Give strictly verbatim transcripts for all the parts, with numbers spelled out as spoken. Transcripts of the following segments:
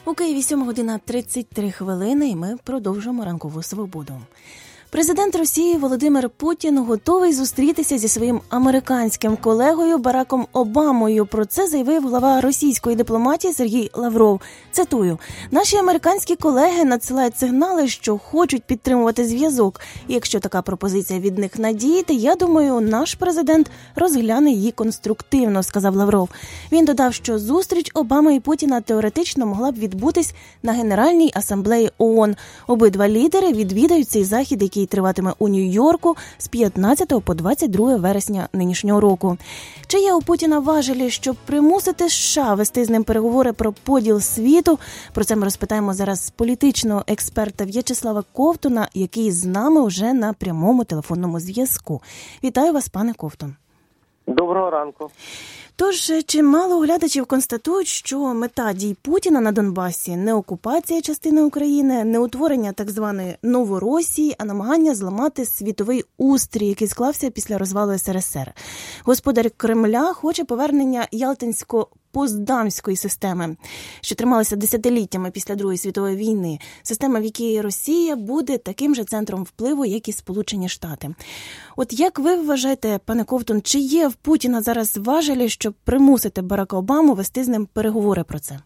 У Києві сьома година тридцять три хвилини, і ми продовжуємо ранкову свободу. Президент Росії Володимир Путін готовий зустрітися зі своїм американським колегою Бараком Обамою. Про це заявив глава російської дипломатії Сергій Лавров. Цитую: «Наші американські колеги надсилають сигнали, що хочуть підтримувати зв'язок. І якщо така пропозиція від них надійде, я думаю, наш президент розгляне її конструктивно», – сказав Лавров. Він додав, що зустріч Обами і Путіна теоретично могла б відбутись на Генеральній асамблеї ООН. Обидва лідери відвідають цей захід, який який триватиме у Нью-Йорку з п'ятнадцятого по двадцять друге вересня нинішнього року. Чи є у Путіна важелі, щоб примусити США вести з ним переговори про поділ світу? Про це ми розпитаємо зараз політичного експерта В'ячеслава Ковтуна, який з нами вже на прямому телефонному зв'язку. Вітаю вас, пане Ковтун. Доброго ранку. Тож, чимало глядачів констатують, що мета дій Путіна на Донбасі – не окупація частини України, не утворення так званої Новоросії, а намагання зламати світовий устрій, який склався після розвалу ес ер ес ер. Господар Кремля хоче повернення Ялтинсько-Потсдамської системи, що трималася десятиліттями після Другої світової війни. Система, в якій Росія буде таким же центром впливу, як і Сполучені Штати. От як ви вважаєте, пане Ковтун, чи є в Путіна зараз важелі, щоб примусити Барака Обаму вести з ним переговори про це?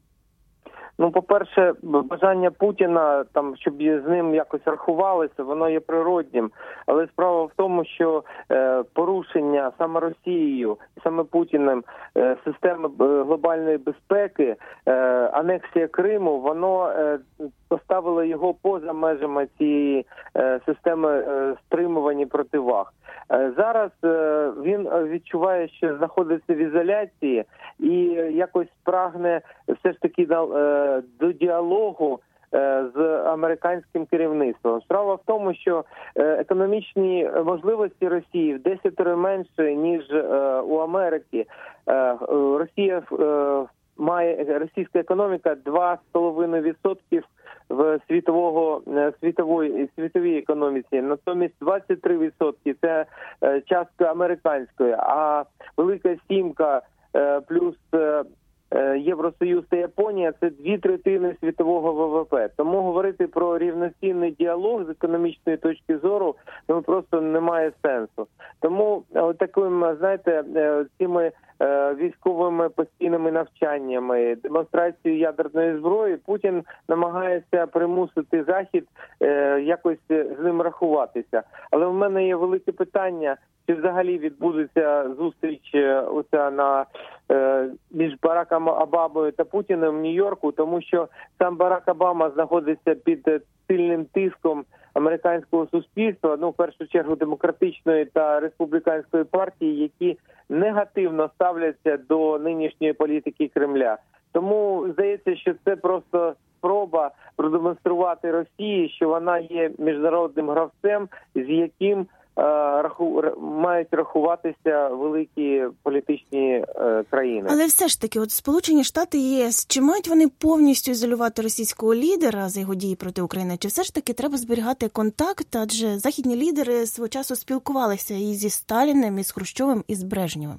Ну, по-перше, бажання Путіна, там, щоб з ним якось рахувалися, воно є природнім. Але справа в тому, що е, порушення саме Росією, саме Путіним е, системи глобальної безпеки, е, анексія Криму, воно е, поставило його поза межами цієї е, системи е, стримувань і противаг. Е, зараз е, він відчуває, що знаходиться в ізоляції і якось прагне все ж таки е, до діалогу з американським керівництвом. Справа в тому, що економічні можливості Росії в десятеро менше, ніж у Америки. Росія має, російська економіка два з половиною відсотки в світового, світової, світовій економіці. Натомість двадцять три відсотки – це частка американської, а Велика Сімка плюс Євросоюз та Японія – це дві третини світового ВВП. Тому говорити про рівноцінний діалог з економічної точки зору ну, просто немає сенсу. Тому таким, знаєте, цими військовими постійними навчаннями, демонстрацією ядерної зброї Путін намагається примусити Захід якось з ним рахуватися. Але в мене є велике питання, чи взагалі відбудеться зустріч оця на між Бараком Обамою та Путіним в Нью-Йорку, тому що сам Барак Обама знаходиться під сильним тиском американського суспільства, ну, в першу чергу, демократичної та республіканської партії, які негативно ставляться до нинішньої політики Кремля. Тому здається, що це просто спроба продемонструвати Росії, що вона є міжнародним гравцем, з яким Раху... мають рахуватися великі політичні е, країни. Але все ж таки, от Сполучені Штати і ЄС, чи мають вони повністю ізолювати російського лідера за його дії проти України, чи все ж таки треба зберігати контакт, адже західні лідери свого часу спілкувалися і зі Сталіним, і з Хрущовим, і з Брежнєвим?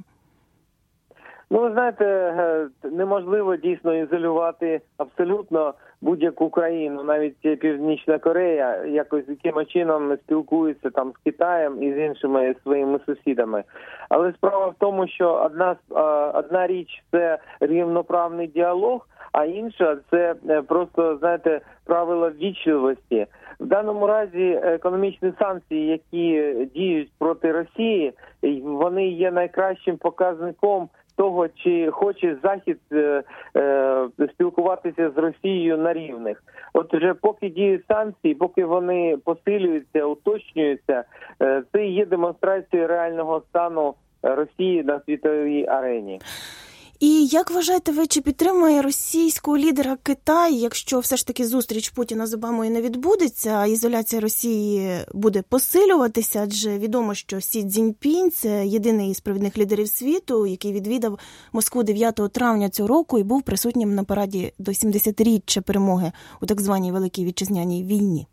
Ну, ви знаєте, неможливо дійсно ізолювати абсолютно будь-яку країну, навіть Північна Корея якось яким чином спілкується там з Китаєм і з іншими своїми сусідами. Але справа в тому, що одна, одна річ – це рівноправний діалог, а інша – це просто, знаєте, правила ввічливості. В даному разі економічні санкції, які діють проти Росії, вони є найкращим показником того, чи хоче Захід е, е, спілкуватися з Росією на рівних. От вже поки діють санкції, поки вони посилюються, уточнюються, е, це є демонстрацією реального стану Росії на світовій арені. І як вважаєте ви, чи підтримує російського лідера Китай, якщо все ж таки зустріч Путіна з Обамою не відбудеться, а ізоляція Росії буде посилюватися, адже відомо, що Сі Цзіньпінь – це єдиний із провідних лідерів світу, який відвідав Москву дев'ятого травня цього року і був присутнім на параді до сімдесятиріччя перемоги у так званій Великій Вітчизняній війні.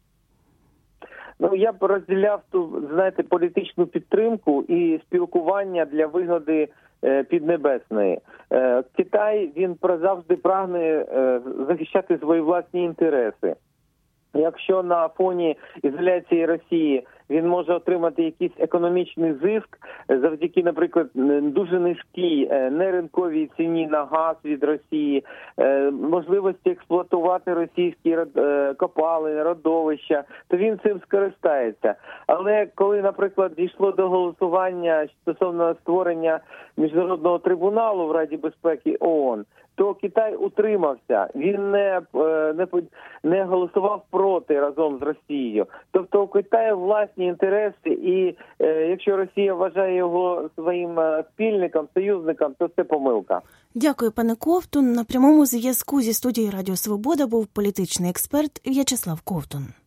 Ну, я б розділяв ту, знаєте, політичну підтримку і спілкування для вигоди Піднебесної. Китай, він завжди прагне захищати свої власні інтереси. Якщо на фоні ізоляції Росії він може отримати якийсь економічний зиск завдяки, наприклад, дуже низькій неринковій ціні на газ від Росії, можливості експлуатувати російські копалини, родовища, то він цим скористається. Але коли, наприклад, дійшло до голосування стосовно створення міжнародного трибуналу в Раді безпеки ООН, то Китай утримався, він не, не, не голосував проти разом з Росією. Тобто у Китаю власні інтереси, і е, якщо Росія вважає його своїм спільником, союзником, то це помилка. Дякую, пане Ковтун. На прямому зв'язку зі студією Радіо Свобода був політичний експерт В'ячеслав Ковтун.